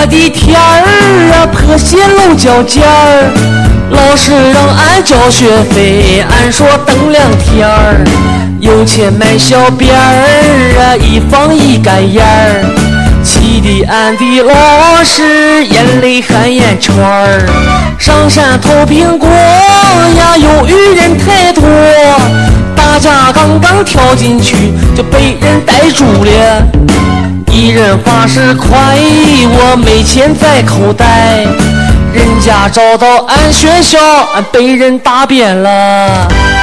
的天儿啊，破鞋露脚尖儿，老师让俺交学费，俺说等2天儿。有钱买小辫儿啊，一放一干眼儿，气得俺的老师眼泪含眼圈儿。上山偷苹果呀，由于人太多，大家刚刚跳进去就被人逮住了。一人发誓快，我没钱在口袋，人家找到俺学校，俺被人打扁了。